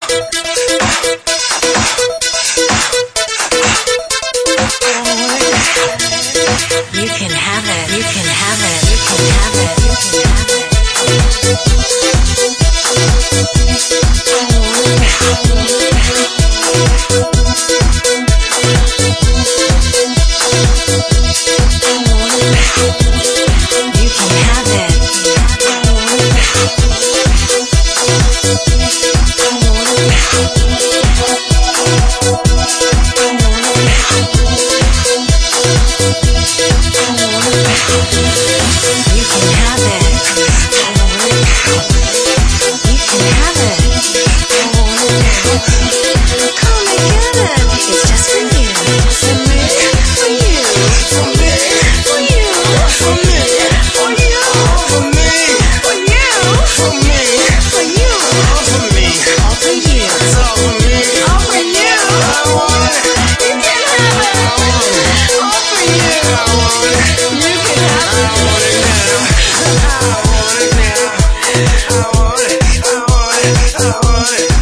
You can have it, you can have it, you can have it, you can have it. You can have it. I want it.